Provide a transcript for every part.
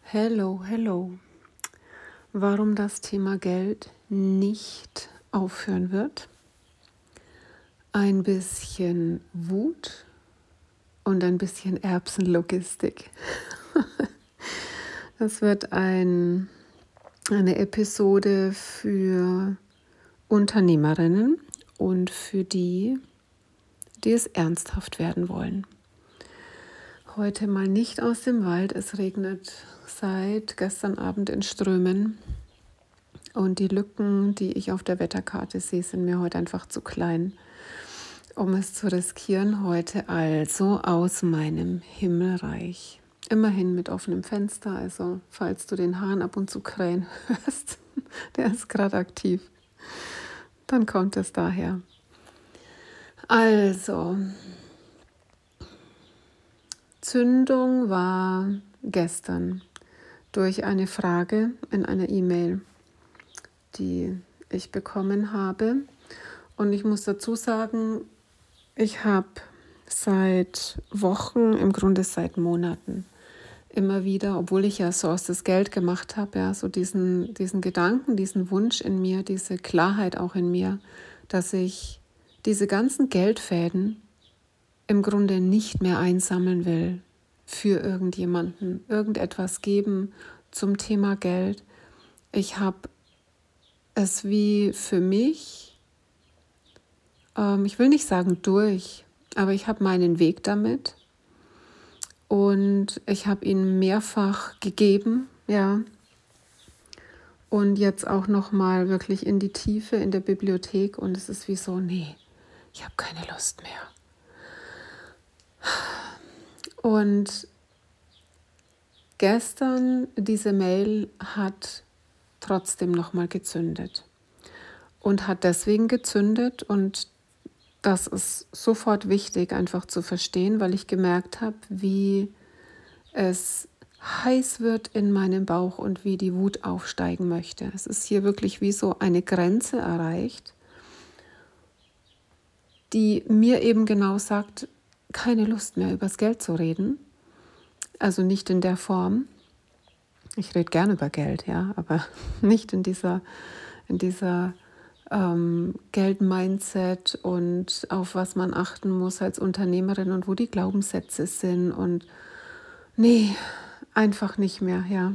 Hello, hello. Warum das Thema Geld nicht aufhören wird? Ein bisschen Wut und ein bisschen Erbsenlogistik. Das wird eine Episode für Unternehmerinnen und für die es ernsthaft werden wollen. Heute mal nicht aus dem Wald. Es regnet seit gestern Abend in Strömen. Und die Lücken, die ich auf der Wetterkarte sehe, sind mir heute einfach zu klein, um es zu riskieren. Heute also aus meinem Himmelreich. Immerhin mit offenem Fenster, also falls du den Hahn ab und zu krähen hörst, der ist gerade aktiv, dann kommt es daher. Also, Zündung war gestern durch eine Frage in einer E-Mail, die ich bekommen habe. Und ich muss dazu sagen, ich habe seit Wochen, im Grunde seit Monaten, immer wieder, obwohl ich ja so aus das Geld gemacht habe, ja, so diesen Gedanken, diesen Wunsch in mir, diese Klarheit auch in mir, dass ich diese ganzen Geldfäden im Grunde nicht mehr einsammeln will für irgendjemanden, irgendetwas geben zum Thema Geld. Ich habe es wie für mich, ich will nicht sagen durch, aber ich habe meinen Weg damit und ich habe ihn mehrfach gegeben, ja. Und jetzt auch nochmal wirklich in die Tiefe in der Bibliothek und es ist wie so, nee, ich habe keine Lust mehr. Und gestern diese Mail hat trotzdem nochmal gezündet und hat deswegen gezündet und das ist sofort wichtig einfach zu verstehen, weil ich gemerkt habe, wie es heiß wird in meinem Bauch und wie die Wut aufsteigen möchte. Es ist hier wirklich wie so eine Grenze erreicht, die mir eben genau sagt, keine Lust mehr übers Geld zu reden. Also nicht in der Form. Ich rede gerne über Geld, ja, aber nicht in dieser Geld-Mindset und auf was man achten muss als Unternehmerin und wo die Glaubenssätze sind und nee, einfach nicht mehr, ja.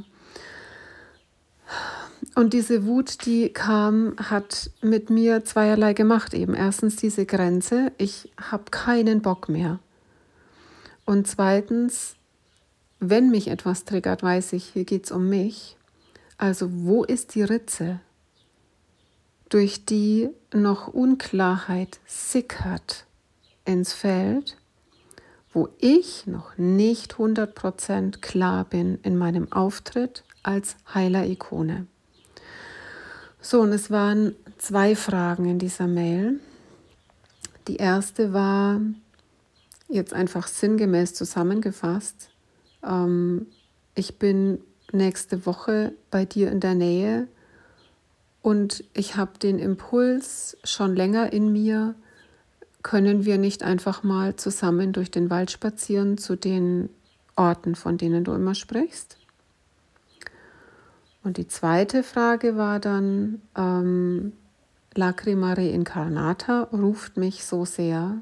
Und diese Wut, die kam, hat mit mir zweierlei gemacht eben. Erstens diese Grenze, ich habe keinen Bock mehr. Und zweitens, wenn mich etwas triggert, weiß ich, hier geht es um mich. Also wo ist die Ritze, durch die noch Unklarheit sickert ins Feld, wo ich noch nicht 100% klar bin in meinem Auftritt als Heiler-Ikone. So, und es waren 2 Fragen in dieser Mail. Die erste war jetzt einfach sinngemäß zusammengefasst. Ich bin nächste Woche bei dir in der Nähe und ich habe den Impuls schon länger in mir, können wir nicht einfach mal zusammen durch den Wald spazieren zu den Orten, von denen du immer sprichst? Und die zweite Frage war dann, Lacrima Reincarnata ruft mich so sehr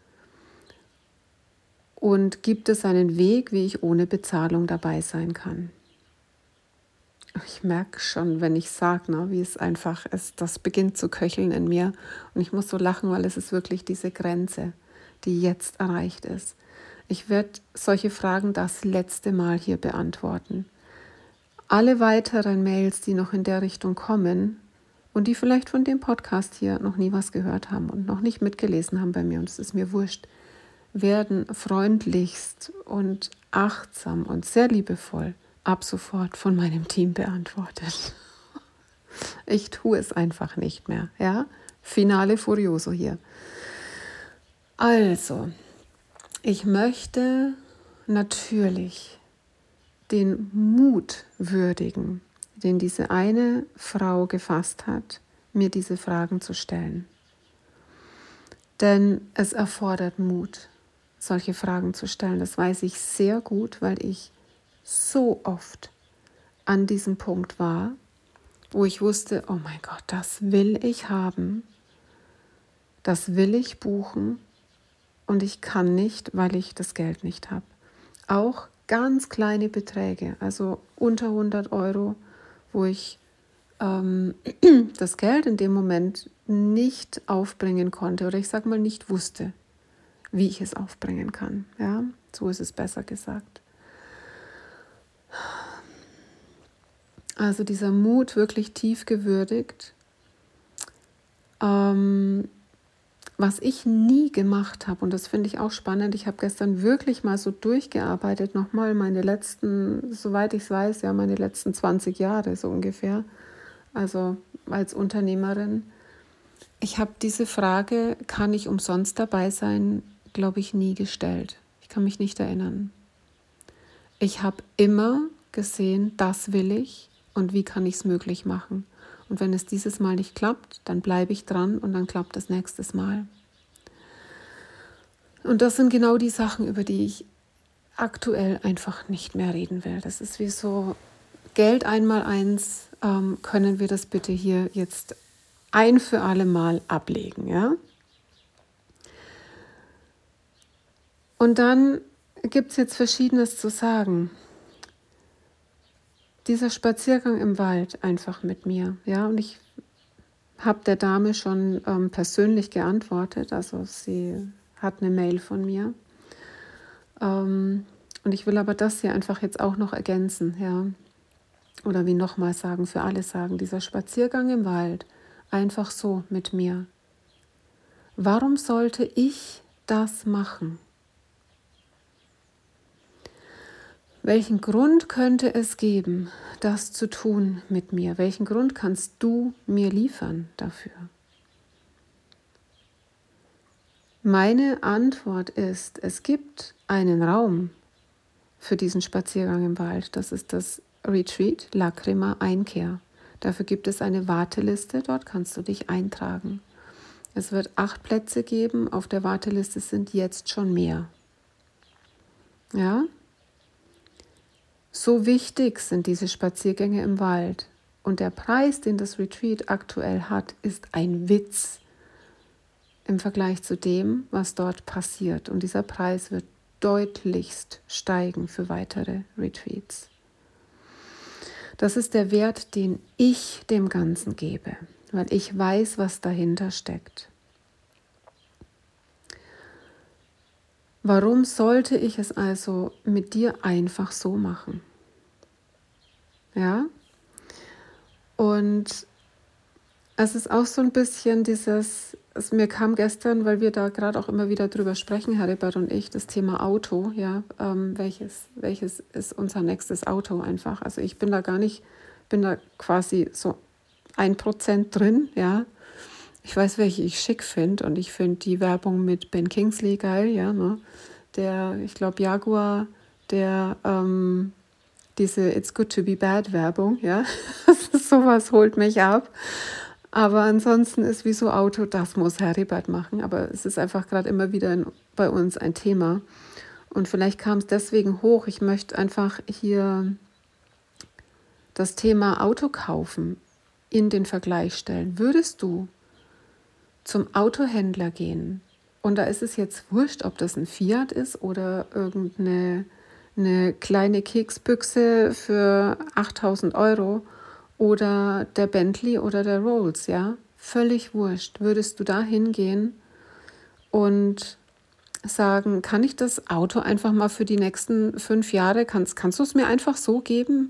und gibt es einen Weg, wie ich ohne Bezahlung dabei sein kann? Ich merke schon, wenn ich sage, wie es einfach ist, das beginnt zu köcheln in mir und ich muss so lachen, weil es ist wirklich diese Grenze, die jetzt erreicht ist. Ich werde solche Fragen das letzte Mal hier beantworten. Alle weiteren Mails, die noch in der Richtung kommen und die vielleicht von dem Podcast hier noch nie was gehört haben und noch nicht mitgelesen haben bei mir, und es ist mir wurscht, werden freundlichst und achtsam und sehr liebevoll ab sofort von meinem Team beantwortet. Ich tue es einfach nicht mehr, ja? Finale Furioso hier. Also, ich möchte natürlich den Mut würdigen, den diese eine Frau gefasst hat, mir diese Fragen zu stellen. Denn es erfordert Mut, solche Fragen zu stellen. Das weiß ich sehr gut, weil ich so oft an diesem Punkt war, wo ich wusste, oh mein Gott, das will ich haben, das will ich buchen und ich kann nicht, weil ich das Geld nicht habe. Auch ganz kleine Beträge, also unter 100 Euro, wo ich das Geld in dem Moment nicht aufbringen konnte oder ich sage mal nicht wusste, wie ich es aufbringen kann. Ja, so ist es besser gesagt. Also dieser Mut wirklich tief gewürdigt. Was ich nie gemacht habe, und das finde ich auch spannend, ich habe gestern wirklich mal so durchgearbeitet, nochmal meine letzten, soweit ich es weiß, ja meine letzten 20 Jahre so ungefähr, also als Unternehmerin. Ich habe diese Frage, kann ich umsonst dabei sein, glaube ich, nie gestellt. Ich kann mich nicht erinnern. Ich habe immer gesehen, das will ich und wie kann ich es möglich machen. Und wenn es dieses Mal nicht klappt, dann bleibe ich dran und dann klappt es nächstes Mal. Und das sind genau die Sachen, über die ich aktuell einfach nicht mehr reden will. Das ist wie so Geld einmal eins, können wir das bitte hier jetzt ein für alle Mal ablegen, ja? Und dann gibt es jetzt Verschiedenes zu sagen. Dieser Spaziergang im Wald einfach mit mir, ja, und ich habe der Dame schon persönlich geantwortet, also sie hat eine Mail von mir. Und ich will aber das hier einfach jetzt auch noch ergänzen, ja, oder wie nochmal sagen, für alle sagen, dieser Spaziergang im Wald, einfach so mit mir. Warum sollte ich das machen? Welchen Grund könnte es geben, das zu tun mit mir? Welchen Grund kannst du mir liefern dafür? Meine Antwort ist, es gibt einen Raum für diesen Spaziergang im Wald. Das ist das Retreat Lacrima Einkehr. Dafür gibt es eine Warteliste, dort kannst du dich eintragen. Es wird 8 Plätze geben, auf der Warteliste sind jetzt schon mehr. Ja? So wichtig sind diese Spaziergänge im Wald. Und der Preis, den das Retreat aktuell hat, ist ein Witz im Vergleich zu dem, was dort passiert. Und dieser Preis wird deutlichst steigen für weitere Retreats. Das ist der Wert, den ich dem Ganzen gebe, weil ich weiß, was dahinter steckt. Warum sollte ich es also mit dir einfach so machen? Ja? Und es ist auch so ein bisschen mir kam gestern, weil wir da gerade auch immer wieder drüber sprechen, Heribert und ich, das Thema Auto, ja, welches ist unser nächstes Auto einfach. Also ich bin da quasi so 1% drin, ja. Ich weiß, welche ich schick finde und ich finde die Werbung mit Ben Kingsley geil, ja, ne? Ich glaube Jaguar, diese It's Good to Be Bad Werbung, ja, sowas holt mich ab. Aber ansonsten ist wie so Auto, das muss Heribert machen, aber es ist einfach gerade immer wieder bei uns ein Thema. Und vielleicht kam es deswegen hoch, ich möchte einfach hier das Thema Auto kaufen in den Vergleich stellen. Würdest du zum Autohändler gehen und da ist es jetzt wurscht, ob das ein Fiat ist oder irgendeine kleine Keksbüchse für 8.000 Euro oder der Bentley oder der Rolls, ja, völlig wurscht. Würdest du da hingehen und sagen, kann ich das Auto einfach mal für die nächsten 5 Jahre, kannst du es mir einfach so geben?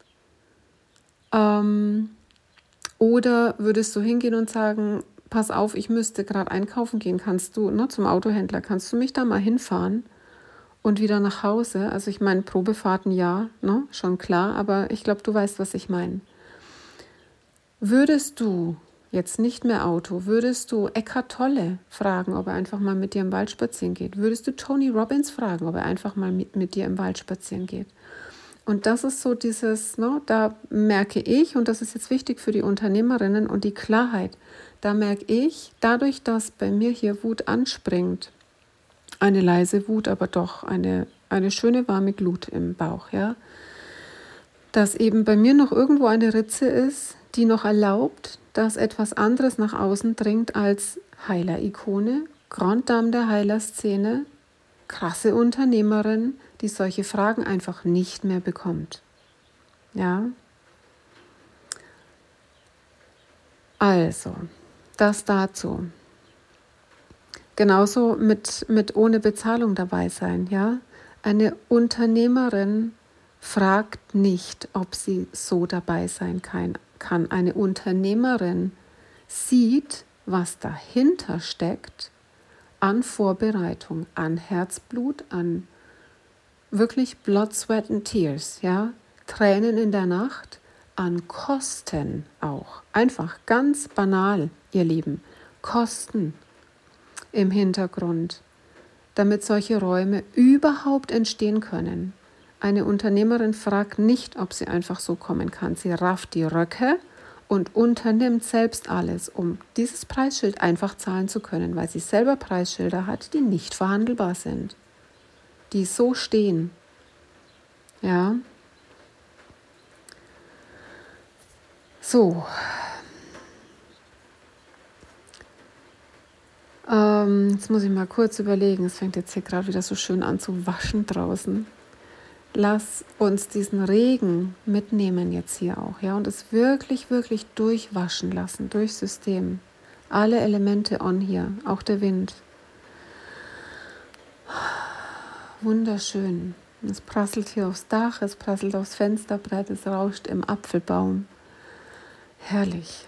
Oder würdest du hingehen und sagen, pass auf, ich müsste gerade einkaufen gehen, kannst du, zum Autohändler, kannst du mich da mal hinfahren und wieder nach Hause? Also ich meine, Probefahrten ja, schon klar, aber ich glaube, du weißt, was ich meine. Würdest du jetzt nicht mehr Auto, würdest du Eckhart Tolle fragen, ob er einfach mal mit dir im Wald spazieren geht? Würdest du Tony Robbins fragen, ob er einfach mal mit dir im Wald spazieren geht? Und das ist so dieses, da merke ich, und das ist jetzt wichtig für die Unternehmerinnen und die Klarheit, da merke ich, dadurch, dass bei mir hier Wut anspringt, eine leise Wut, aber doch eine schöne warme Glut im Bauch, ja, dass eben bei mir noch irgendwo eine Ritze ist, die noch erlaubt, dass etwas anderes nach außen dringt als Heiler-Ikone, Grande Dame der Heilerszene, krasse Unternehmerin, die solche Fragen einfach nicht mehr bekommt. Ja? Also, das dazu. Genauso mit ohne Bezahlung dabei sein. Ja? Eine Unternehmerin fragt nicht, ob sie so dabei sein kann. Eine Unternehmerin sieht, was dahinter steckt an Vorbereitung, an Herzblut, an wirklich Blood, Sweat and Tears, ja? Tränen in der Nacht, an Kosten auch. Einfach ganz banal, ihr Lieben. Kosten im Hintergrund, damit solche Räume überhaupt entstehen können. Eine Unternehmerin fragt nicht, ob sie einfach so kommen kann. Sie rafft die Röcke und unternimmt selbst alles, um dieses Preisschild einfach zahlen zu können, weil sie selber Preisschilder hat, die nicht verhandelbar sind, die so stehen. Ja. So. Jetzt muss ich mal kurz überlegen. Es fängt jetzt hier gerade wieder so schön an zu waschen draußen. Lass uns diesen Regen mitnehmen jetzt hier auch, ja, und es wirklich, wirklich durchwaschen lassen, durchs System. Alle Elemente on hier, auch der Wind. Wunderschön. Es prasselt hier aufs Dach, es prasselt aufs Fensterbrett, es rauscht im Apfelbaum. Herrlich.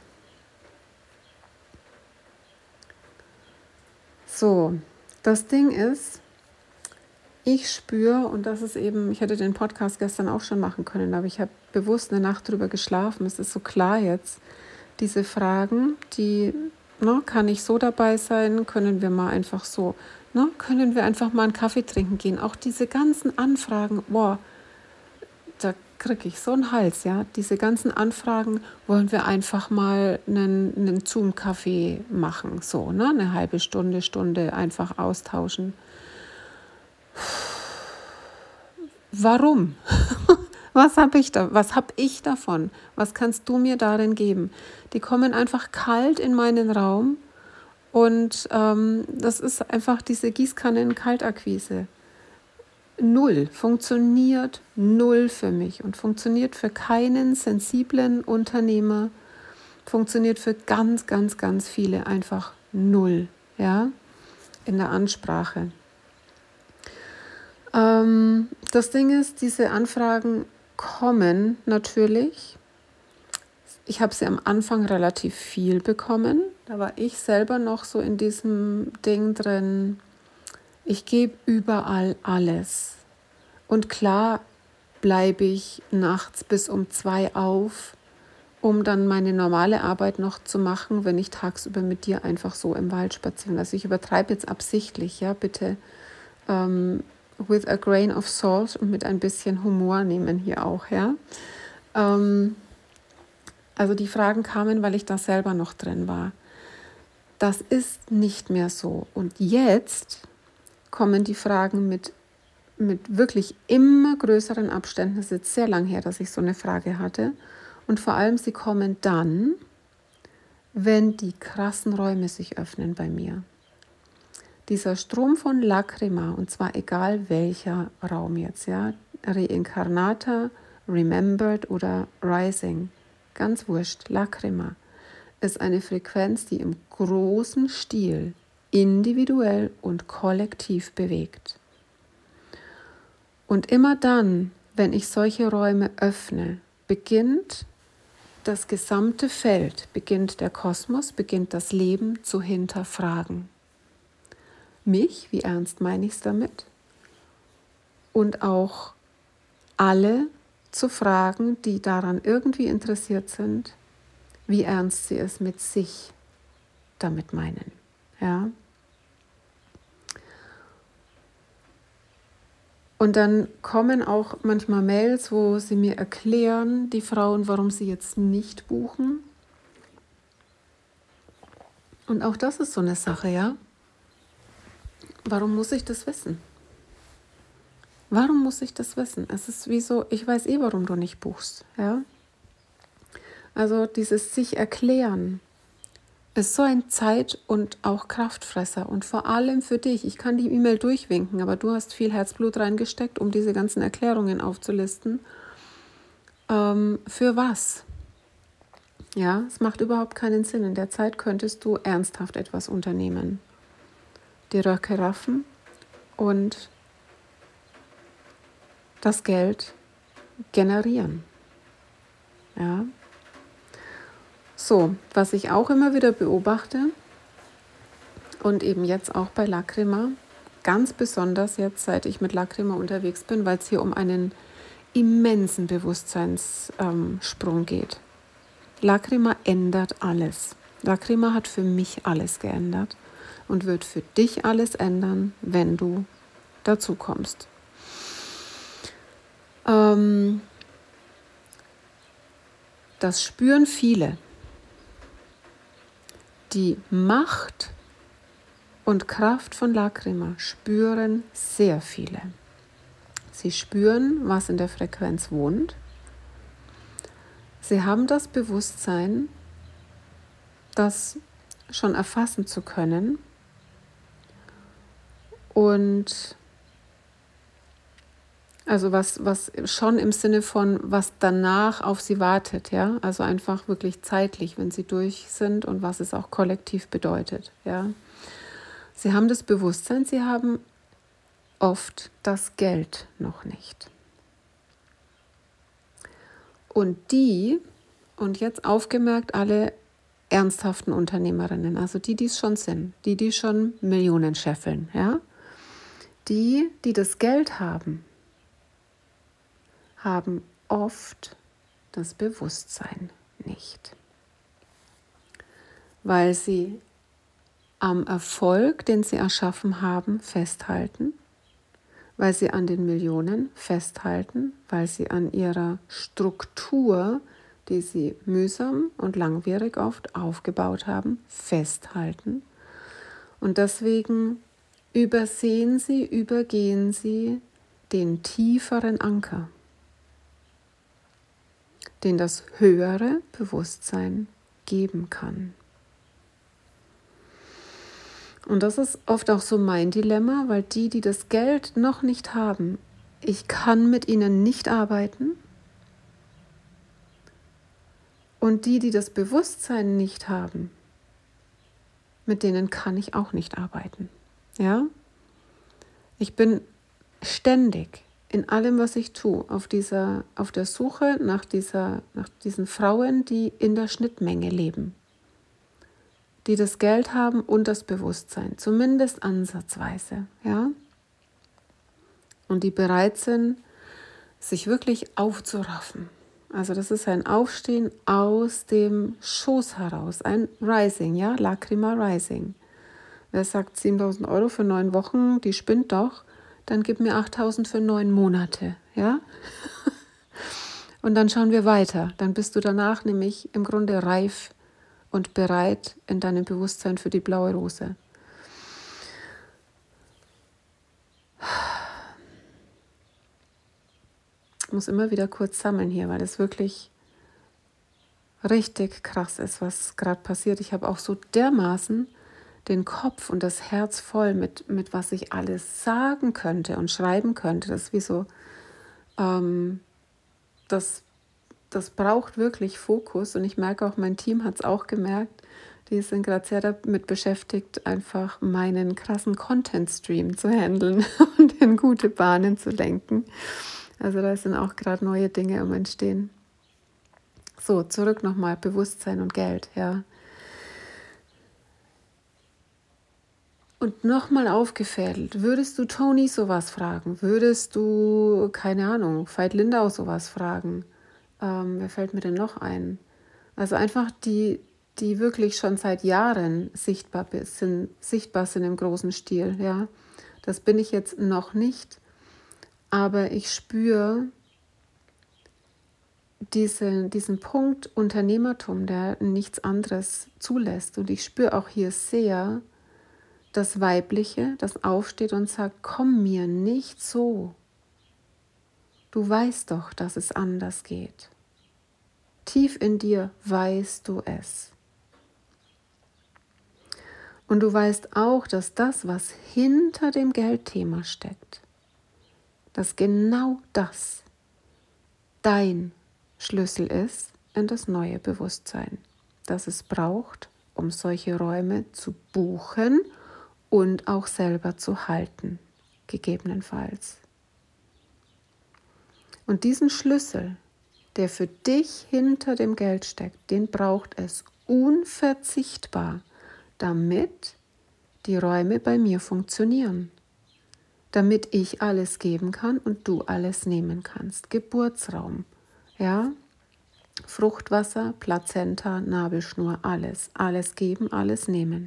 So, das Ding ist, ich spüre, und das ist eben, ich hätte den Podcast gestern auch schon machen können, aber ich habe bewusst eine Nacht drüber geschlafen, es ist so klar jetzt, diese Fragen, die, kann ich so dabei sein, können wir mal einfach so, können wir einfach mal einen Kaffee trinken gehen, auch diese ganzen Anfragen, da kriege ich so einen Hals, ja, diese ganzen Anfragen, wollen wir einfach mal einen Zoom-Kaffee machen, so, eine halbe Stunde einfach austauschen. Warum? Was habe ich davon? Was kannst du mir darin geben? Die kommen einfach kalt in meinen Raum und das ist einfach diese Gießkannen-Kaltakquise. Funktioniert null für mich und funktioniert für keinen sensiblen Unternehmer, funktioniert für ganz, ganz, ganz viele einfach null, ja, in der Ansprache. Das Ding ist, diese Anfragen kommen natürlich. Ich habe sie am Anfang relativ viel bekommen. Da war ich selber noch so in diesem Ding drin, ich gebe überall alles. Und klar bleibe ich nachts bis um 2 auf, um dann meine normale Arbeit noch zu machen, wenn ich tagsüber mit dir einfach so im Wald spazieren. Also ich übertreibe jetzt absichtlich, ja, bitte with a grain of salt und mit ein bisschen Humor nehmen hier auch, ja. Also die Fragen kamen, weil ich da selber noch drin war. Das ist nicht mehr so. Und jetzt kommen die Fragen mit wirklich immer größeren Abständen. Es ist jetzt sehr lang her, dass ich so eine Frage hatte. Und vor allem, sie kommen dann, wenn die krassen Räume sich öffnen bei mir. Dieser Strom von Lacrima, und zwar egal welcher Raum jetzt, ja, Reincarnata, Remembered oder Rising, ganz wurscht, Lacrima, ist eine Frequenz, die im großen Stil individuell und kollektiv bewegt. Und immer dann, wenn ich solche Räume öffne, beginnt das gesamte Feld, beginnt der Kosmos, beginnt das Leben zu hinterfragen. Mich, wie ernst meine ich es damit? Und auch alle zu fragen, die daran irgendwie interessiert sind, wie ernst sie es mit sich damit meinen. Ja? Und dann kommen auch manchmal Mails, wo sie mir erklären, die Frauen, warum sie jetzt nicht buchen. Und auch das ist so eine Sache, ja. Warum muss ich das wissen? Warum muss ich das wissen? Es ist wie so, ich weiß warum du nicht buchst. Ja? Also dieses sich erklären ist so ein Zeit- und auch Kraftfresser und vor allem für dich. Ich kann die E-Mail durchwinken, aber du hast viel Herzblut reingesteckt, um diese ganzen Erklärungen aufzulisten. Für was? Ja, es macht überhaupt keinen Sinn. In der Zeit könntest du ernsthaft etwas unternehmen. Die Röcke raffen und das Geld generieren. Ja. So, was ich auch immer wieder beobachte und eben jetzt auch bei Lacrima, ganz besonders jetzt, seit ich mit Lacrima unterwegs bin, weil es hier um einen immensen Bewusstseinssprung geht. Lacrima ändert alles. Lacrima hat für mich alles geändert und wird für dich alles ändern, wenn du dazu kommst. Das spüren viele. Die Macht und Kraft von Lacrima spüren sehr viele. Sie spüren, was in der Frequenz wohnt. Sie haben das Bewusstsein, das schon erfassen zu können und also was schon im Sinne von, was danach auf sie wartet, ja, also einfach wirklich zeitlich, wenn sie durch sind und was es auch kollektiv bedeutet, ja. Sie haben das Bewusstsein, sie haben oft das Geld noch nicht. Und jetzt aufgemerkt alle ernsthaften Unternehmerinnen, also die es schon sind, die schon Millionen scheffeln, ja, die das Geld haben oft das Bewusstsein nicht, weil sie am Erfolg, den sie erschaffen haben, festhalten, weil sie an den Millionen festhalten, weil sie an ihrer Struktur, die sie mühsam und langwierig oft aufgebaut haben, festhalten. Und deswegen übergehen sie den tieferen Anker, den das höhere Bewusstsein geben kann. Und das ist oft auch so mein Dilemma, weil die das Geld noch nicht haben, ich kann mit ihnen nicht arbeiten. Und die das Bewusstsein nicht haben, mit denen kann ich auch nicht arbeiten. Ja? Ich bin ständig in allem, was ich tue, auf der Suche nach diesen Frauen, die in der Schnittmenge leben, die das Geld haben und das Bewusstsein, zumindest ansatzweise, ja, und die bereit sind, sich wirklich aufzuraffen. Also das ist ein Aufstehen aus dem Schoß heraus, ein Rising, ja, Lacrima Rising. Wer sagt 7.000 Euro für 9 Wochen, die spinnt doch, dann gib mir 8.000 für 9 Monate, ja. Und dann schauen wir weiter. Dann bist du danach nämlich im Grunde reif und bereit in deinem Bewusstsein für die blaue Rose. Ich muss immer wieder kurz sammeln hier, weil es wirklich richtig krass ist, was gerade passiert. Ich habe auch so dermaßen den Kopf und das Herz voll mit was ich alles sagen könnte und schreiben könnte. Das ist wie so, das braucht wirklich Fokus und ich merke auch, mein Team hat es auch gemerkt. Die sind gerade sehr damit beschäftigt, einfach meinen krassen Content-Stream zu handeln und in gute Bahnen zu lenken. Also da sind auch gerade neue Dinge am Entstehen. So, zurück nochmal, Bewusstsein und Geld, ja. Und nochmal aufgefädelt, würdest du Toni sowas fragen? Würdest du, keine Ahnung, Veit Lindau sowas fragen? Wer fällt mir denn noch ein? Also einfach die wirklich schon seit Jahren sichtbar sind im großen Stil, ja. Das bin ich jetzt noch nicht, aber ich spüre diesen Punkt Unternehmertum, der nichts anderes zulässt. Und ich spüre auch hier sehr das Weibliche, das aufsteht und sagt, komm mir nicht so. Du weißt doch, dass es anders geht. Tief in dir weißt du es. Und du weißt auch, dass das, was hinter dem Geldthema steckt, dass genau das dein Schlüssel ist in das neue Bewusstsein, das es braucht, um solche Räume zu buchen und auch selber zu halten, gegebenenfalls. Und diesen Schlüssel, der für dich hinter dem Geld steckt, den braucht es unverzichtbar, damit die Räume bei mir funktionieren. Damit ich alles geben kann und du alles nehmen kannst. Geburtsraum, ja, Fruchtwasser, Plazenta, Nabelschnur, alles geben, alles nehmen.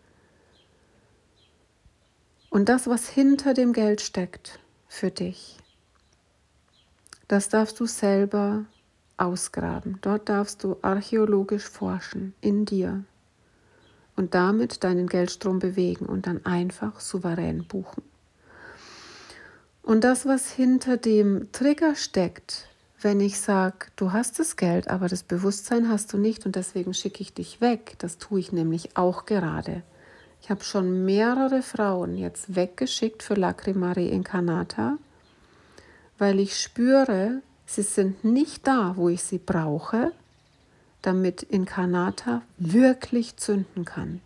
Und das, was hinter dem Geld steckt für dich, das darfst du selber ausgraben. Dort darfst du archäologisch forschen in dir und damit deinen Geldstrom bewegen und dann einfach souverän buchen. Und das, was hinter dem Trigger steckt, wenn ich sage, du hast das Geld, aber das Bewusstsein hast du nicht und deswegen schicke ich dich weg, das tue ich nämlich auch gerade. Ich habe schon mehrere Frauen jetzt weggeschickt für Lacrima Reincarnata, weil ich spüre, sie sind nicht da, wo ich sie brauche, damit Incarnata wirklich zünden kann.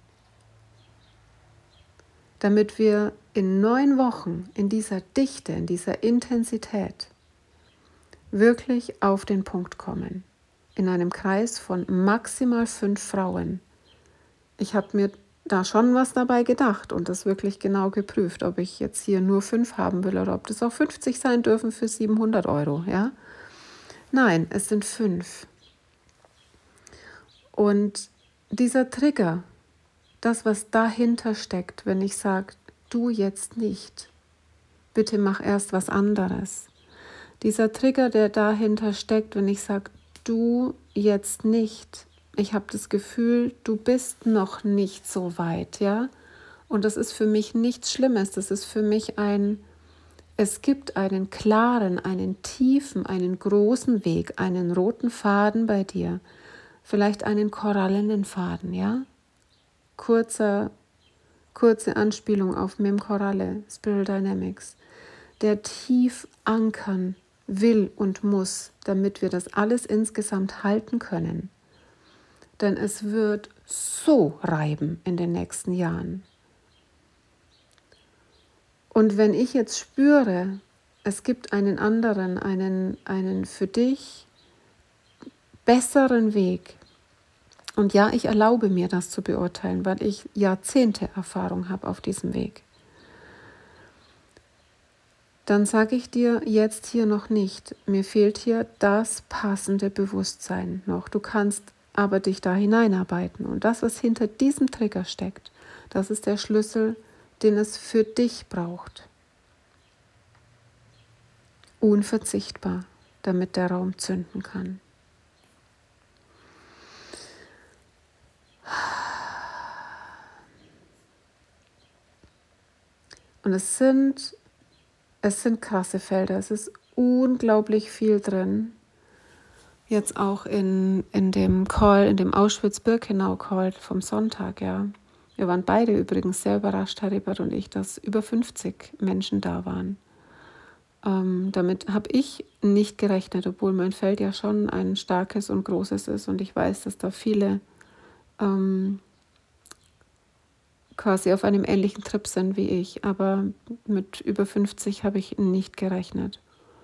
Damit wir in 9 Wochen in dieser Dichte, in dieser Intensität wirklich auf den Punkt kommen. In einem Kreis von maximal 5 Frauen. Ich habe mir da schon was dabei gedacht und das wirklich genau geprüft, ob ich jetzt hier nur 5 haben will oder ob das auch 50 sein dürfen für 700 Euro. Ja? Nein, es sind 5. Und dieser Trigger, das, was dahinter steckt, wenn ich sage, du jetzt nicht, bitte mach erst was anderes. Dieser Trigger, der dahinter steckt, wenn ich sage, du jetzt nicht, ich habe das Gefühl, du bist noch nicht so weit, ja? Und das ist für mich nichts Schlimmes, das ist für mich es gibt einen klaren, einen tiefen, einen großen Weg, einen roten Faden bei dir, vielleicht einen korallenen Faden, ja? Kurze Anspielung auf Mem Koralle, Spiral Dynamics, der tief ankern will und muss, damit wir das alles insgesamt halten können. Denn es wird so reiben in den nächsten Jahren. Und wenn ich jetzt spüre, es gibt einen anderen, einen für dich besseren Weg, und ja, ich erlaube mir das zu beurteilen, weil ich Jahrzehnte Erfahrung habe auf diesem Weg. Dann sage ich dir jetzt hier noch nicht, mir fehlt hier das passende Bewusstsein noch. Du kannst aber dich da hineinarbeiten. Und das, was hinter diesem Trigger steckt, das ist der Schlüssel, den es für dich braucht. Unverzichtbar, damit der Raum zünden kann. Und es sind krasse Felder, es ist unglaublich viel drin. Jetzt auch in dem Call, in dem Auschwitz-Birkenau-Call vom Sonntag, ja. Wir waren beide übrigens sehr überrascht, Heribert und ich, dass über 50 Menschen da waren. Damit habe ich nicht gerechnet, obwohl mein Feld ja schon ein starkes und großes ist und ich weiß, dass da viele quasi auf einem ähnlichen Trip sind wie ich, aber mit über 50 habe ich nicht gerechnet.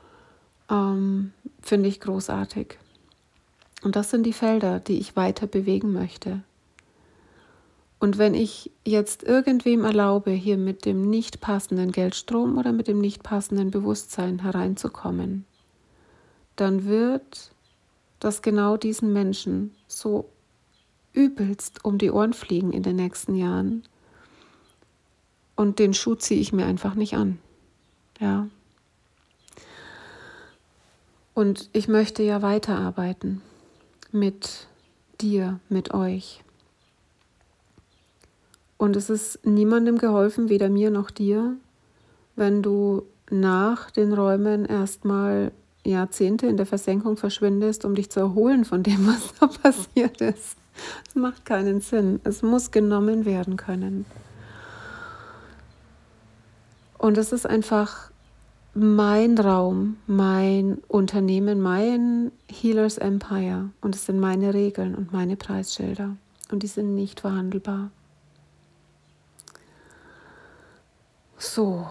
Finde ich großartig. Und das sind die Felder, die ich weiter bewegen möchte. Und wenn ich jetzt irgendwem erlaube, hier mit dem nicht passenden Geldstrom oder mit dem nicht passenden Bewusstsein hereinzukommen, dann wird das genau diesen Menschen so übelst um die Ohren fliegen in den nächsten Jahren. Und den Schuh ziehe ich mir einfach nicht an. Ja. Und ich möchte ja weiterarbeiten mit dir, mit euch. Und es ist niemandem geholfen, weder mir noch dir, wenn du nach den Räumen erstmal Jahrzehnte in der Versenkung verschwindest, um dich zu erholen von dem, was da passiert ist. Das macht keinen Sinn. Es muss genommen werden können. Und es ist einfach mein Raum, mein Unternehmen, mein Healers Empire. Und es sind meine Regeln und meine Preisschilder. Und die sind nicht verhandelbar. So.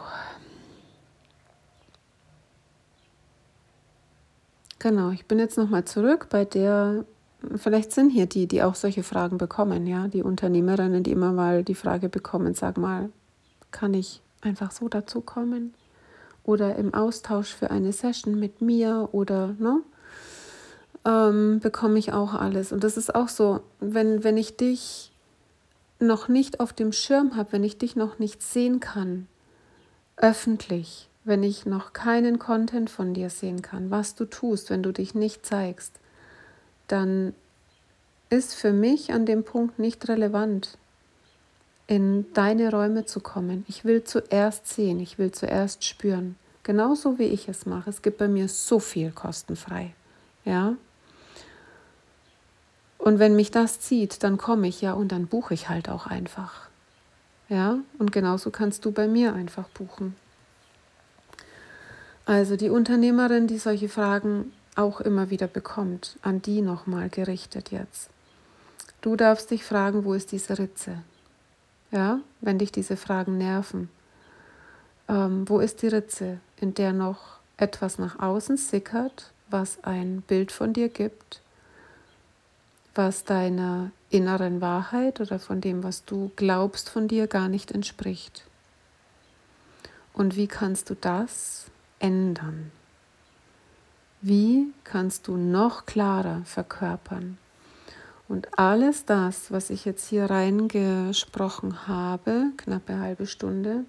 Genau, ich bin jetzt nochmal zurück bei der, vielleicht sind hier die auch solche Fragen bekommen, ja, die Unternehmerinnen, die immer mal die Frage bekommen, sag mal, kann ich einfach so dazu kommen? Oder im Austausch für eine Session mit mir oder, ne, bekomme ich auch alles. Und das ist auch so, wenn ich dich noch nicht auf dem Schirm habe, wenn ich dich noch nicht sehen kann, öffentlich, wenn ich noch keinen Content von dir sehen kann, was du tust, wenn du dich nicht zeigst, dann ist für mich an dem Punkt nicht relevant, in deine Räume zu kommen. Ich will zuerst sehen, ich will zuerst spüren. Genauso wie ich es mache. Es gibt bei mir so viel kostenfrei. Ja? Und wenn mich das zieht, dann komme ich ja und dann buche ich halt auch einfach. Ja? Und genauso kannst du bei mir einfach buchen. Also die Unternehmerin, die solche Fragen auch immer wieder bekommt, an die nochmal gerichtet jetzt. Du darfst dich fragen, wo ist diese Ritze? Ja, wenn dich diese Fragen nerven. Wo ist die Ritze, in der noch etwas nach außen sickert, was ein Bild von dir gibt, was deiner inneren Wahrheit oder von dem, was du glaubst von dir, gar nicht entspricht? Und wie kannst du das ändern? Wie kannst du noch klarer verkörpern? Und alles das, was ich jetzt hier reingesprochen habe, knappe halbe Stunde,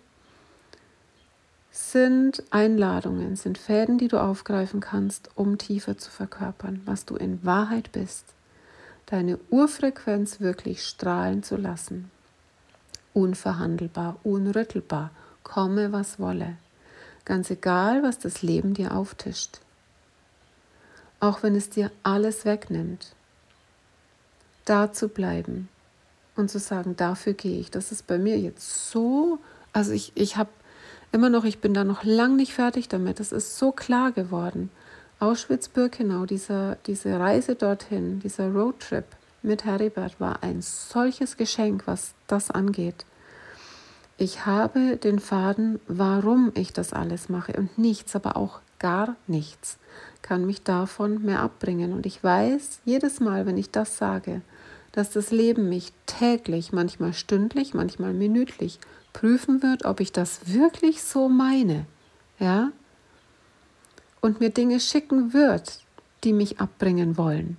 sind Einladungen, sind Fäden, die du aufgreifen kannst, um tiefer zu verkörpern, was du in Wahrheit bist. Deine Urfrequenz wirklich strahlen zu lassen. Unverhandelbar, unrüttelbar, komme was wolle. Ganz egal, was das Leben dir auftischt. Auch wenn es dir alles wegnimmt. Da zu bleiben und zu sagen, dafür gehe ich. Das ist bei mir jetzt so, also ich habe immer noch, ich bin da noch lang nicht fertig damit. Es ist so klar geworden. Auschwitz-Birkenau, diese Reise dorthin, dieser Roadtrip mit Heribert war ein solches Geschenk, was das angeht. Ich habe den Faden, warum ich das alles mache und nichts, aber auch gar nichts kann mich davon mehr abbringen. Und ich weiß jedes Mal, wenn ich das sage, dass das Leben mich täglich, manchmal stündlich, manchmal minütlich prüfen wird, ob ich das wirklich so meine, ja, und mir Dinge schicken wird, die mich abbringen wollen.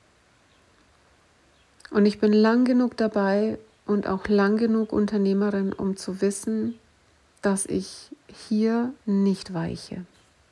Und ich bin lang genug dabei und auch lang genug Unternehmerin, um zu wissen, dass ich hier nicht weiche.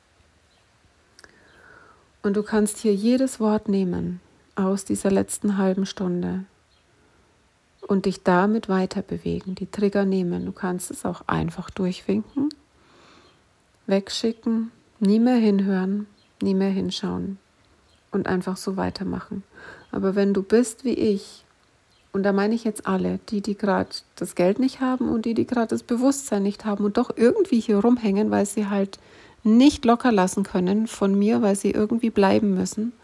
Und du kannst hier jedes Wort nehmen aus dieser letzten halben Stunde und dich damit weiter bewegen, die Trigger nehmen. Du kannst es auch einfach durchwinken, wegschicken, nie mehr hinhören, nie mehr hinschauen und einfach so weitermachen. Aber wenn du bist wie ich, und da meine ich jetzt alle, die gerade das Geld nicht haben und die gerade das Bewusstsein nicht haben und doch irgendwie hier rumhängen, weil sie halt nicht locker lassen können von mir, weil sie irgendwie bleiben müssen.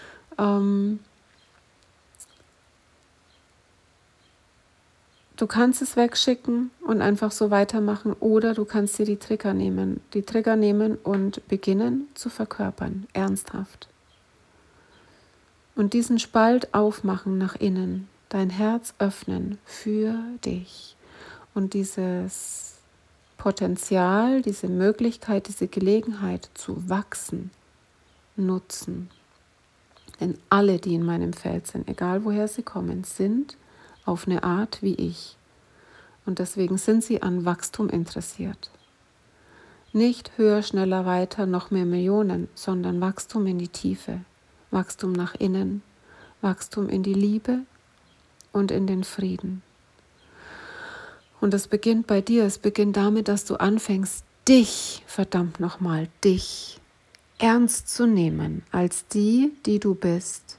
Du kannst es wegschicken und einfach so weitermachen oder du kannst dir die Trigger nehmen und beginnen zu verkörpern, ernsthaft. Und diesen Spalt aufmachen nach innen, dein Herz öffnen für dich und dieses Potenzial, diese Möglichkeit, diese Gelegenheit zu wachsen, nutzen. Denn alle, die in meinem Feld sind, egal woher sie kommen, sind auf eine Art wie ich. Und deswegen sind sie an Wachstum interessiert. Nicht höher, schneller, weiter, noch mehr Millionen, sondern Wachstum in die Tiefe, Wachstum nach innen, Wachstum in die Liebe und in den Frieden. Und es beginnt bei dir, es beginnt damit, dass du anfängst, dich, verdammt nochmal, dich ernst zu nehmen als die, die du bist.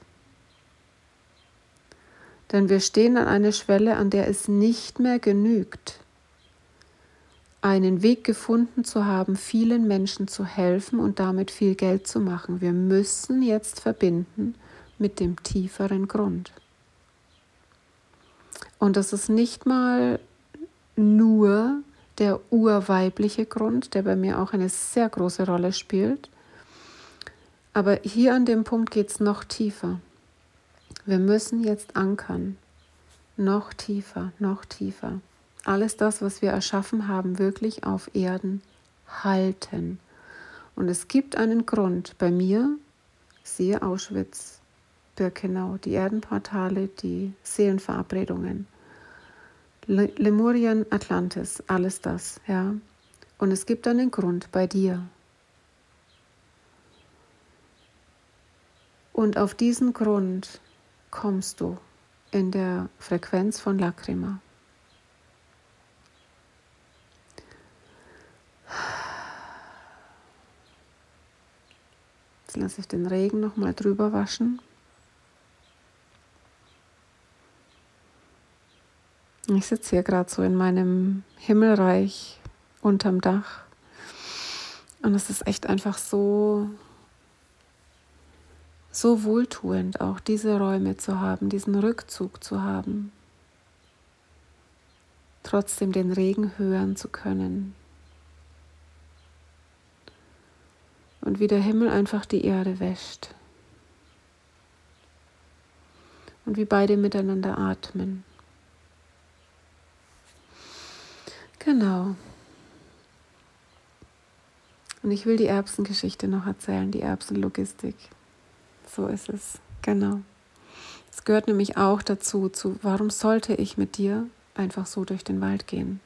Denn wir stehen an einer Schwelle, an der es nicht mehr genügt, einen Weg gefunden zu haben, vielen Menschen zu helfen und damit viel Geld zu machen. Wir müssen jetzt verbinden mit dem tieferen Grund. Und das ist nicht mal nur der urweibliche Grund, der bei mir auch eine sehr große Rolle spielt. Aber hier an dem Punkt geht es noch tiefer. Wir müssen jetzt ankern. Noch tiefer, noch tiefer. Alles das, was wir erschaffen haben, wirklich auf Erden halten. Und es gibt einen Grund. Bei mir, siehe Auschwitz, Birkenau, die Erdenportale, die Seelenverabredungen, Lemurien, Atlantis, alles das, ja. Und es gibt einen Grund bei dir. Und auf diesen Grund kommst du in der Frequenz von Lacrima. Jetzt lasse ich den Regen nochmal drüber waschen. Ich sitze hier gerade so in meinem Himmelreich unterm Dach. Und es ist echt einfach so wohltuend, auch diese Räume zu haben, diesen Rückzug zu haben. Trotzdem den Regen hören zu können. Und wie der Himmel einfach die Erde wäscht. Und wie beide miteinander atmen. Genau. Und ich will die Erbsengeschichte noch erzählen, die Erbsenlogistik. So ist es, genau. Es gehört nämlich auch dazu, warum sollte ich mit dir einfach so durch den Wald gehen?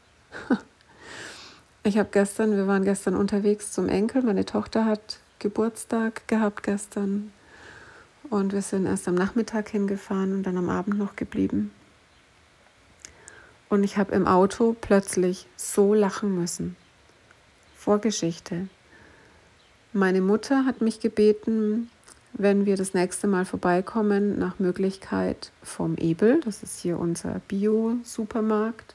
Wir waren gestern unterwegs zum Enkel, meine Tochter hat Geburtstag gehabt gestern und wir sind erst am Nachmittag hingefahren und dann am Abend noch geblieben. Und ich habe im Auto plötzlich so lachen müssen. Vorgeschichte. Meine Mutter hat mich gebeten, wenn wir das nächste Mal vorbeikommen, nach Möglichkeit vom Ebel, das ist hier unser Bio-Supermarkt,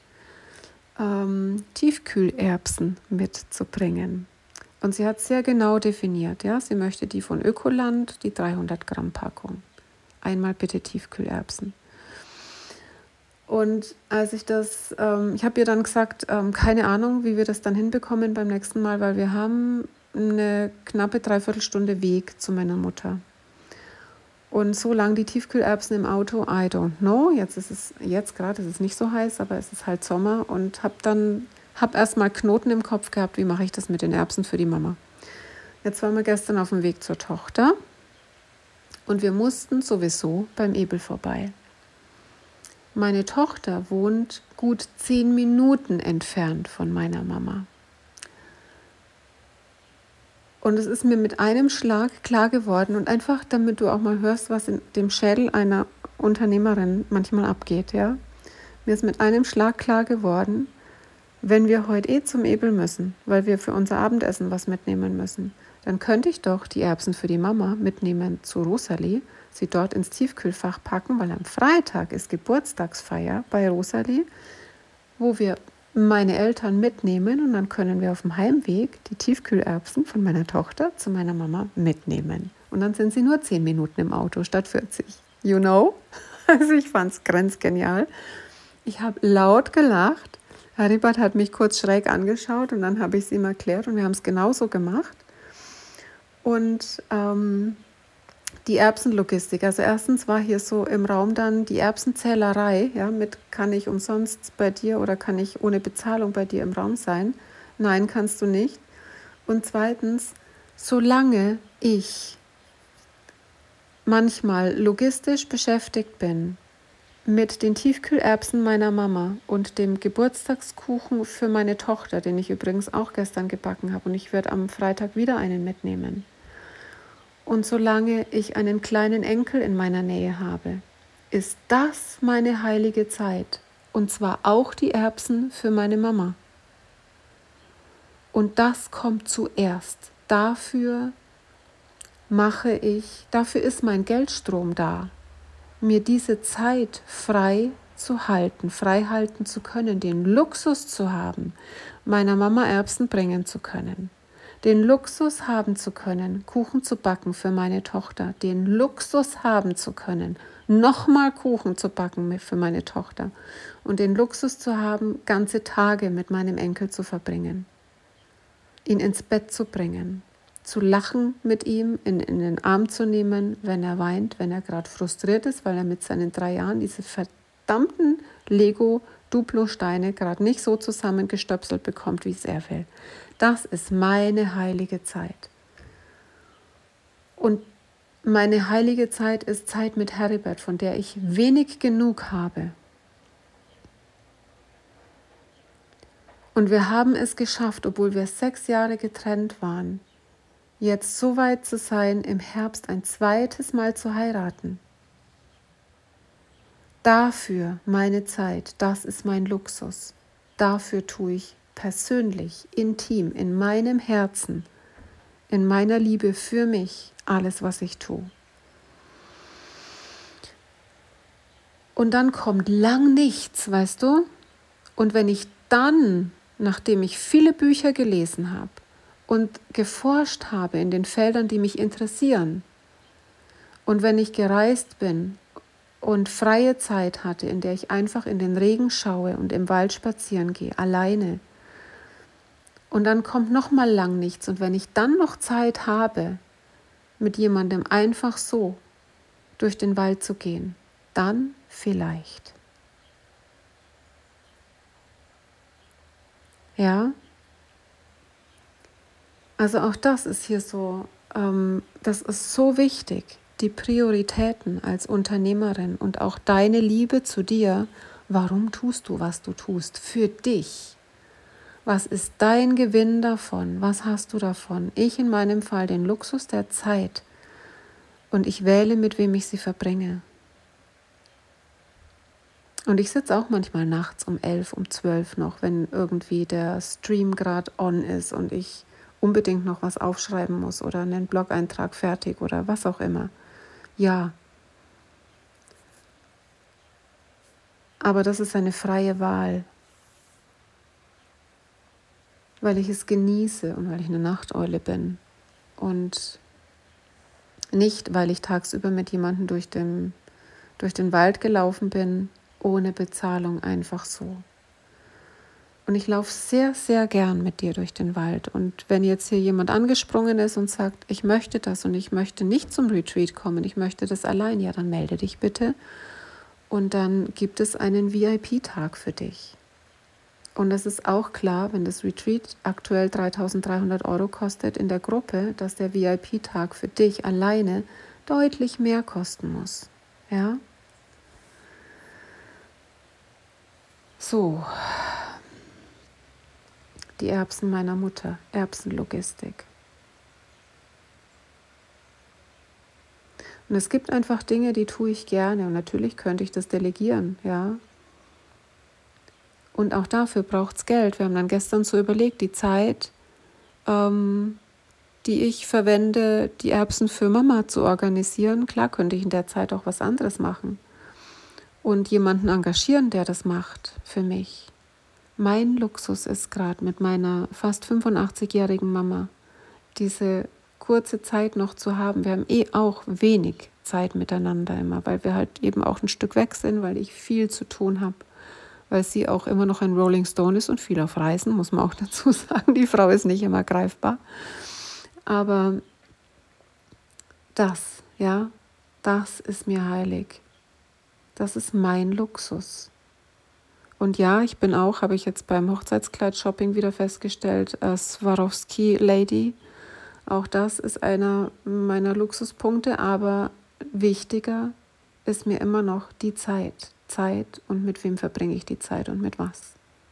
Tiefkühlerbsen mitzubringen. Und sie hat sehr genau definiert, ja, sie möchte die von Ökoland, die 300 Gramm Packung. Einmal bitte Tiefkühlerbsen. Und als ich habe ihr dann gesagt, keine Ahnung, wie wir das dann hinbekommen beim nächsten Mal, weil wir haben eine knappe Dreiviertelstunde Weg zu meiner Mutter. Und so lang die Tiefkühlerbsen im Auto, I don't know. Jetzt gerade ist es nicht so heiß, aber es ist halt Sommer und habe erstmal Knoten im Kopf gehabt, wie mache ich das mit den Erbsen für die Mama. Jetzt waren wir gestern auf dem Weg zur Tochter und wir mussten sowieso beim Ebel vorbei. Meine Tochter wohnt gut 10 Minuten entfernt von meiner Mama. Und es ist mir mit einem Schlag klar geworden und einfach, damit du auch mal hörst, was in dem Schädel einer Unternehmerin manchmal abgeht, ja. Mir ist mit einem Schlag klar geworden, wenn wir heute zum Ebel müssen, weil wir für unser Abendessen was mitnehmen müssen, dann könnte ich doch die Erbsen für die Mama mitnehmen zu Rosalie, sie dort ins Tiefkühlfach packen, weil am Freitag ist Geburtstagsfeier bei Rosalie, wo wir meine Eltern mitnehmen und dann können wir auf dem Heimweg die Tiefkühlerbsen von meiner Tochter zu meiner Mama mitnehmen. Und dann sind sie nur 10 Minuten im Auto statt 40. You know? Also ich fand es grenzgenial. Ich habe laut gelacht. Heribert hat mich kurz schräg angeschaut und dann habe ich es ihm erklärt und wir haben es genauso gemacht. Und die Erbsenlogistik, also erstens war hier so im Raum dann die Erbsenzählerei, ja, mit kann ich umsonst bei dir oder kann ich ohne Bezahlung bei dir im Raum sein? Nein, kannst du nicht. Und zweitens, solange ich manchmal logistisch beschäftigt bin mit den Tiefkühlerbsen meiner Mama und dem Geburtstagskuchen für meine Tochter, den ich übrigens auch gestern gebacken habe und ich werde am Freitag wieder einen mitnehmen. Und solange ich einen kleinen Enkel in meiner Nähe habe, ist das meine heilige Zeit. Und zwar auch die Erbsen für meine Mama. Und das kommt zuerst. Dafür dafür ist mein Geldstrom da, mir diese Zeit frei halten zu können, den Luxus zu haben, meiner Mama Erbsen bringen zu können, den Luxus haben zu können, Kuchen zu backen für meine Tochter, den Luxus haben zu können, nochmal Kuchen zu backen für meine Tochter und den Luxus zu haben, ganze Tage mit meinem Enkel zu verbringen, ihn ins Bett zu bringen, zu lachen mit ihm, in den Arm zu nehmen, wenn er weint, wenn er gerade frustriert ist, weil er mit seinen 3 Jahren diese verdammten Lego-Duplo-Steine gerade nicht so zusammengestöpselt bekommt, wie es er will. Das ist meine heilige Zeit. Und meine heilige Zeit ist Zeit mit Heribert, von der ich wenig genug habe. Und wir haben es geschafft, obwohl wir 6 Jahre getrennt waren, jetzt so weit zu sein, im Herbst ein zweites Mal zu heiraten. Dafür meine Zeit, das ist mein Luxus. Dafür tue ich persönlich, intim, in meinem Herzen, in meiner Liebe für mich alles, was ich tue. Und dann kommt lang nichts, weißt du? Und wenn ich dann, nachdem ich viele Bücher gelesen habe und geforscht habe in den Feldern, die mich interessieren, und wenn ich gereist bin und freie Zeit hatte, in der ich einfach in den Regen schaue und im Wald spazieren gehe, alleine, und dann kommt noch mal lang nichts, und wenn ich dann noch Zeit habe, mit jemandem einfach so durch den Wald zu gehen, dann vielleicht. Ja? Also auch das ist hier so, das ist so wichtig, die Prioritäten als Unternehmerin und auch deine Liebe zu dir. Warum tust du, was du tust? Für dich. Was ist dein Gewinn davon? Was hast du davon? Ich in meinem Fall den Luxus der Zeit und ich wähle, mit wem ich sie verbringe. Und ich sitze auch manchmal nachts um 11, um 12 noch, wenn irgendwie der Stream gerade on ist und ich unbedingt noch was aufschreiben muss oder einen Blog-Eintrag fertig oder was auch immer. Ja. Aber das ist eine freie Wahl, weil ich es genieße und weil ich eine Nachteule bin und nicht, weil ich tagsüber mit jemandem durch den Wald gelaufen bin, ohne Bezahlung, einfach so. Und ich laufe sehr, sehr gern mit dir durch den Wald. Und wenn jetzt hier jemand angesprungen ist und sagt, ich möchte das und ich möchte nicht zum Retreat kommen, ich möchte das allein, ja, dann melde dich bitte. Und dann gibt es einen VIP-Tag für dich. Und es ist auch klar, wenn das Retreat aktuell 3.300 € kostet in der Gruppe, dass der VIP-Tag für dich alleine deutlich mehr kosten muss. Ja? So, die Erbsen meiner Mutter, Erbsenlogistik. Und es gibt einfach Dinge, die tue ich gerne und natürlich könnte ich das delegieren, ja. Und auch dafür braucht es Geld. Wir haben dann gestern so überlegt, die Zeit, die ich verwende, die Erbsen für Mama zu organisieren, klar könnte ich in der Zeit auch was anderes machen und jemanden engagieren, der das macht für mich. Mein Luxus ist gerade mit meiner fast 85-jährigen Mama, diese kurze Zeit noch zu haben. Wir haben auch wenig Zeit miteinander immer, weil wir halt eben auch ein Stück weg sind, weil ich viel zu tun habe, weil sie auch immer noch ein Rolling Stone ist und viel auf Reisen, muss man auch dazu sagen. Die Frau ist nicht immer greifbar. Aber das ist mir heilig. Das ist mein Luxus. Und ja, ich bin auch, habe ich jetzt beim Hochzeitskleid-Shopping wieder festgestellt, Swarovski-Lady. Auch das ist einer meiner Luxuspunkte, aber wichtiger ist mir immer noch die Zeit. Zeit und mit wem verbringe ich die Zeit und mit was.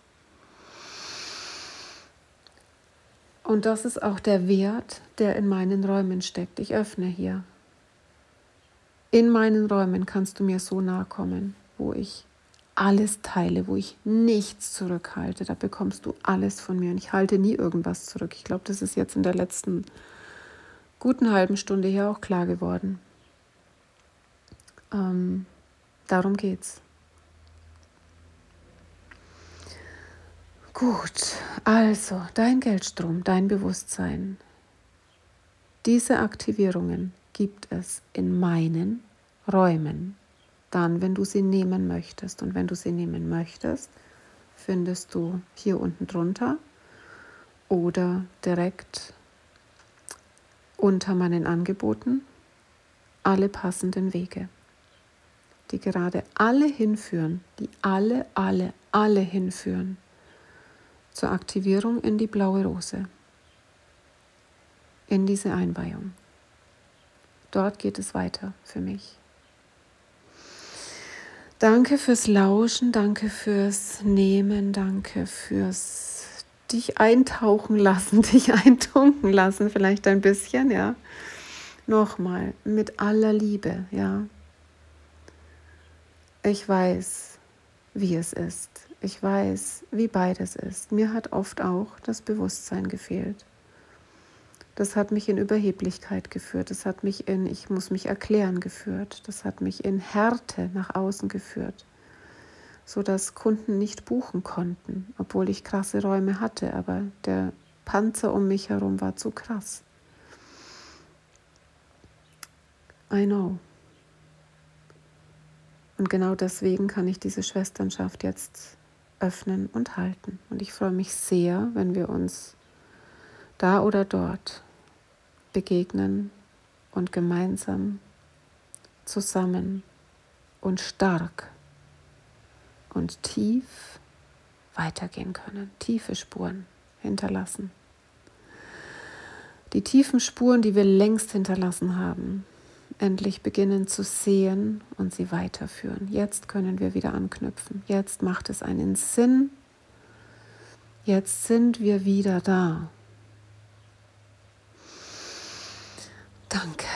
Und das ist auch der Wert, der in meinen Räumen steckt. Ich öffne hier. In meinen Räumen kannst du mir so nahe kommen, wo ich alles teile, wo ich nichts zurückhalte. Da bekommst du alles von mir und ich halte nie irgendwas zurück. Ich glaube, das ist jetzt in der letzten guten halben Stunde hier auch klar geworden. Darum geht's. Gut, also dein Geldstrom, dein Bewusstsein. Diese Aktivierungen gibt es in meinen Räumen. Dann, wenn du sie nehmen möchtest. Und wenn du sie nehmen möchtest, findest du hier unten drunter oder direkt unter meinen Angeboten alle passenden Wege, die gerade alle hinführen, die alle hinführen zur Aktivierung in die blaue Rose, in diese Einweihung. Dort geht es weiter für mich. Danke fürs Lauschen, danke fürs Nehmen, danke fürs dich eintauchen lassen, dich eintunken lassen, vielleicht ein bisschen, ja. Nochmal, mit aller Liebe, ja. Ich weiß, wie es ist. Ich weiß, wie beides ist. Mir hat oft auch das Bewusstsein gefehlt. Das hat mich in Überheblichkeit geführt. Das hat mich in ich muss mich erklären geführt. Das hat mich in Härte nach außen geführt, sodass Kunden nicht buchen konnten, obwohl ich krasse Räume hatte. Aber der Panzer um mich herum war zu krass. I know. Und genau deswegen kann ich diese Schwesternschaft jetzt öffnen und halten. Und ich freue mich sehr, wenn wir uns da oder dort begegnen und gemeinsam, zusammen und stark und tief weitergehen können, tiefe Spuren hinterlassen. Die tiefen Spuren, die wir längst hinterlassen haben, endlich beginnen zu sehen und sie weiterführen. Jetzt können wir wieder anknüpfen. Jetzt macht es einen Sinn. Jetzt sind wir wieder da. Danke.